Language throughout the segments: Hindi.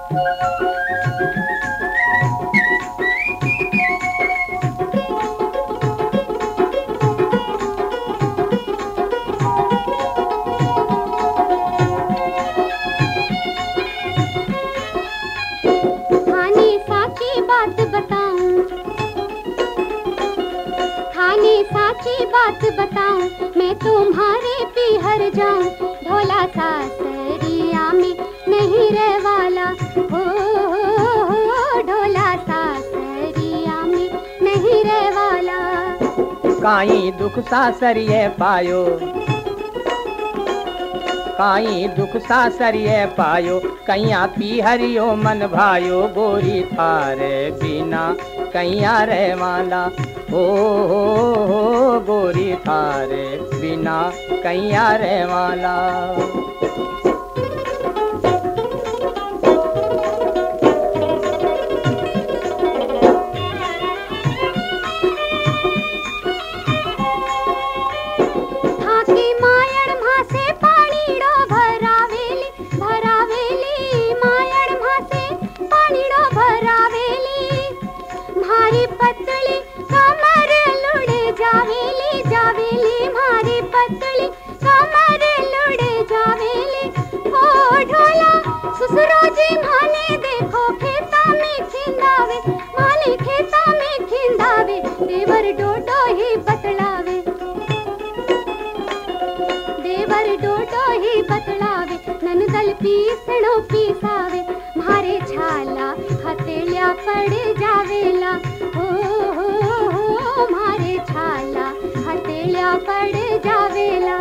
साची बात बताऊं, मैं तुम्हारे पीहर जाऊं, ढोला सासरिया में नहीं रह वाला, हो ढोला सासरिया में नहीं रह वाला। काई दुख सासरिये पायो, काई दुख सासरिये पायो, कैया पीहरियो मन भायो, गोरी थारे बिना कैया रे वाला, हो गोरी थारे बिना कैया रे वाला। ससुरोजी माने देखो खेता में खिंदावे, माने खेता में खिंदावे, देवर डोडो ही बतलावे, देवर डोडो ही बतलावे, ननदल पीसणो पीसावे, मारे छाला हथेलिया पड़ जावेला, हो मारे छाला हथेलिया पड़ जावेला।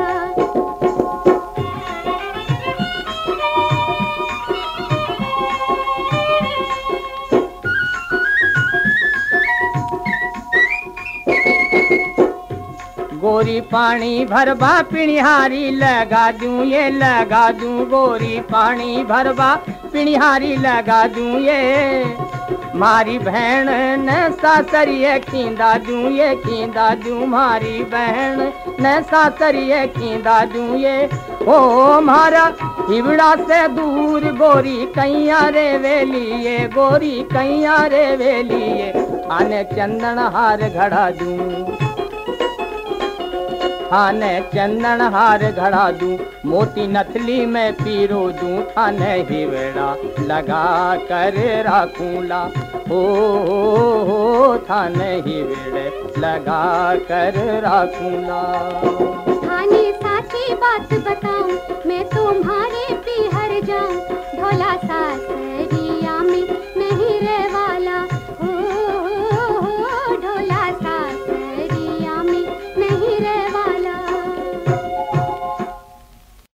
गोरी पानी भरवा पिणिहारी लगा दूं, ये लगा दूं, गोरी पानी भरवा पिणिहारी लगा दूं, ये मारी बहन न सासरिये खींदा दूं, ये खींदा दूं, मारी बहन न सासरिये खींदा दूं, ये ओ मारा हिवड़ा से दूर गोरी कैया रे वेलिए, गोरी कैया रे वेलिए, आने चंदन हार घड़ा दूं, थाने चंदन हार घड़ा दूं, मोती नथली में पीरो दूं, थाने हिवड़ा लगा कर राखूंला, हो थाने हिवड़े लगा कर राखूंला। थाने साची बात बताऊं, मैं तुम्हारी